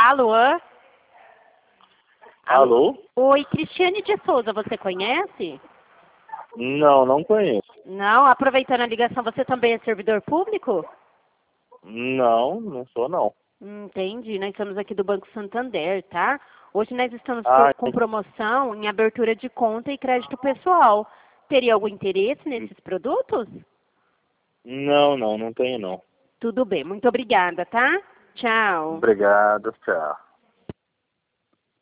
Alô? Alô? Oi, Cristiane de Souza, você conhece? Não, não conheço. Não? Aproveitando a ligação, você também é servidor público? Não, não sou não. Entendi, nós estamos aqui do Banco Santander, tá? Hoje nós estamos Ah, com promoção em abertura de conta e crédito pessoal. Teria algum interesse nesses produtos? não tenho não. Tudo bem, muito obrigada, tá? Tchau. Obrigado, tchau.